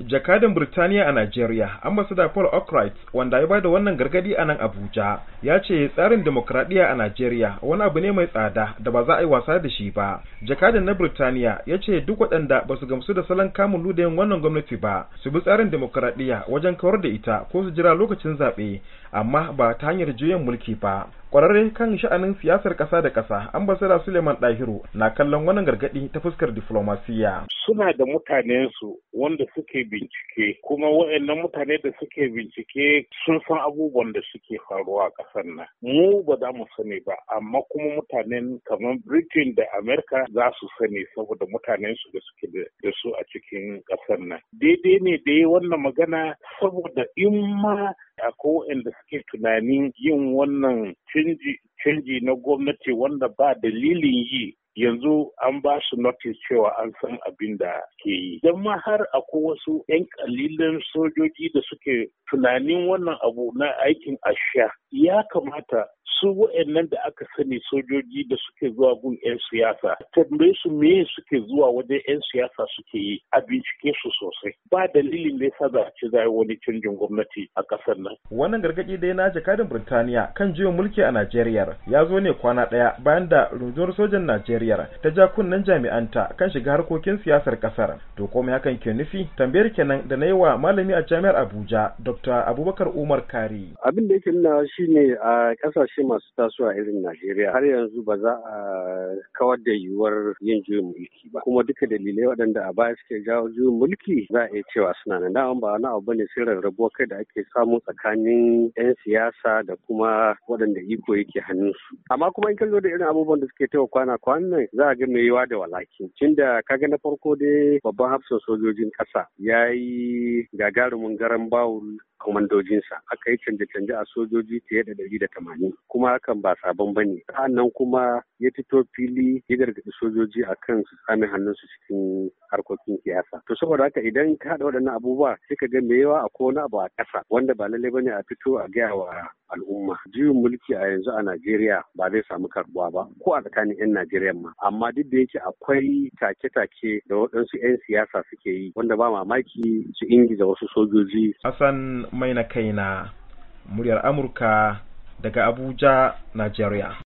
Jakadan Birtaniya a Najeriya, Ambassador Paul Oakright, wanda ya bada wannan gargadi a nan Abuja, ya ce tsarin demokradiyya a Najeriya wani abu ne mai tsada da ba za a yi wasa da shi ba. Jakadan na Birtaniya ya ce duk waɗanda ba su gamsu da salon kamun ludayin wannan gwamnati ba, su bi tsarin demokradiyya wajen kawar da ita ko su jira lokacin zaɓe, amma ba ta hanyar juyin mulki ba. Kwararre kan sha'anin siyasar ƙasa da ƙasa, Ambassador Suleiman Dahiru na kallon wannan gargaɗi ta fuskar diflomasiyya. Suna da mutanensu wanda suke bincike, kuma waɗannan mutane da suke bincike sun san abubuwan da suke faruwa a ƙasar nan. Mu ba za mu sani ba, amma kuma mutanen kamar Britain da America za su sani saboda mutanensu da suke da su a cikin ƙasar nan. Daidai ne da yi wannan magana saboda in ma akwai waɗanda suke tunanin yin wannan canji na gwamnati wanda ba dalilin yi, yanzu an ba su notice cewa an san abin da ke yi. Idan ma har akwai wasu 'yan kalilan sojoji da suke tunanin wannan abu na aikin asha, ya kamata su waɗannan da aka sani sojoji da suke zuwa gun 'yan siyasa, tambaye su me suke zuwa wajen 'yan siyasa suke yi, a bincike su sosai. Ba dalilin da yasa za a ce za wani canjin gwamnati a ƙasar nan. Wannan gargaɗi dai na jakadin Birtaniya kan juyin mulki a Najeriya ya zo ne kwana ɗaya bayan da rundunar sojan Najeriya ta ja kunnen jami'anta kan shiga harkokin siyasar ƙasar. To komai hakan ke nufi? Tambayar kenan da na yi wa malami a Jami'ar Abuja, Dr. Abubakar Umar Kari. Abin da yake nuna shine a ƙasashe masu tasowa irin Najeriya har yanzu ba za a kawar da yiwuwar yin juyin mulki ba, kuma duka dalilai waɗanda a baya suke jawo juyin mulki za a iya cewa suna nan. Da ba wani abu bane sai rarrabuwar kai da ake samu tsakanin 'yan siyasa da kuma waɗanda iko yake hannunsu. Amma kuma in kallo da irin abubuwan da suke tawa kwanan za a ga mai yiwa da walaki. Tunda kaga na farko dai babban hafsan sojojin ƙasa ya yi gagarumin garan bawul kwamandojinsa, aka yi canje-canje a sojoji fiye da 180, kuma hakan ba sabon bane. Sa'annan kuma ya fito fili ya gargaɗi sojoji akan su tsame hannunsu cikin harkokin siyasa. To saboda haka idan ka haɗa waɗannan abubuwa sai ka ga me yawa akwai wani abu a ƙasa wanda ba lallai bane a fito a gaya wa al'umma. Juyin mulki a yanzu a Najeriya ba zai samu karbuwa ba ko a tsakanin 'yan Najeriya ma, amma duk da yake akwai take-take da waɗansu 'yan siyasa suke yi wanda ba mamaki su ingiza wasu sojoji. Hassan Mai na kaina, muryar Amurka daga Abuja, Najeriya.